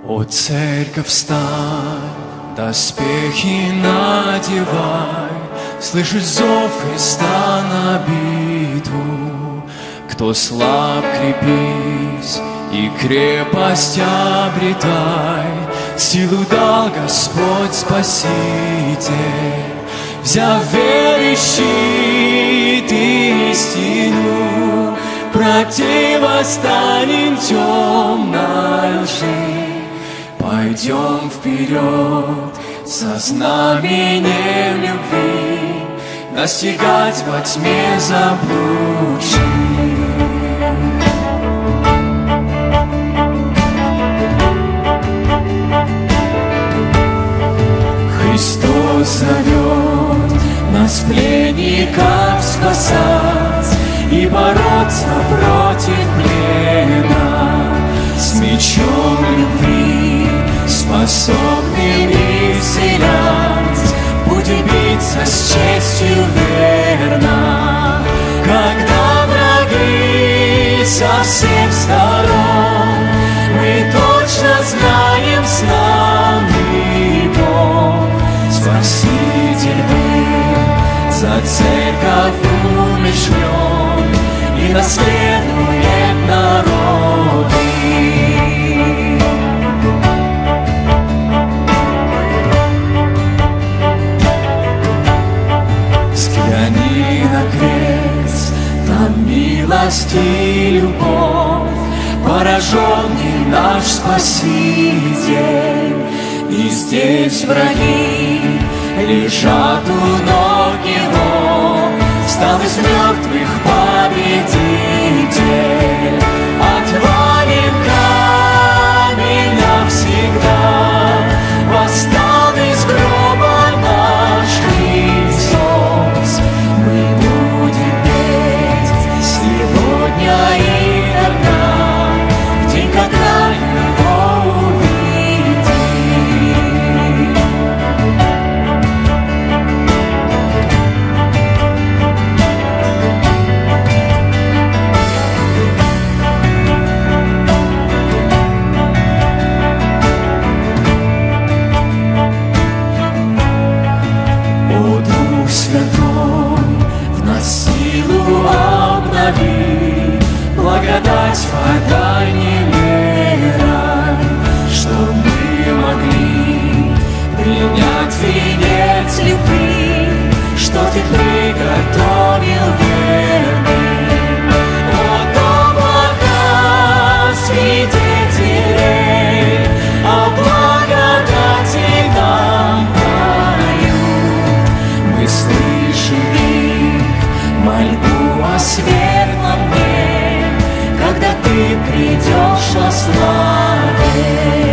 О, церковь, встань, доспехи надевай, слышишь зов Христа на битву. Кто слаб, крепись и крепость обретай, силу дал Господь Спаситель. Взяв верой щит и истину, противостанем темной лжи. Пойдем вперед со знаменем любви, достигать во тьме заблудших. Христос зовет нас, пленников, спасать и бороться против плена с мечом любви, способным исцелять. Будем биться с честью верно, когда враги со всех сторон. Мы точно знаем, с нами Бог, Спаситель был, за церковь умерщвлен и наследует народы. Взгляни на крест, там милость и любовь, пораженный наш Спаситель. И здесь враги лежат у ног Его, встал из мертвых победитель. Отвален камень навсегда, восстал из гроба наш Христос. Мы будем петь сегодня и тогда, в день, когда Его увидим. О, Дух Святой, в нас силу обнови, благодать подай немерай, чтоб мы могли принять венец любви, что Ты приготовил верным. От облака свидетелей о благодати нам поют. Мы слышим их мольбу о светлом дне, когда Ты придешь во славе.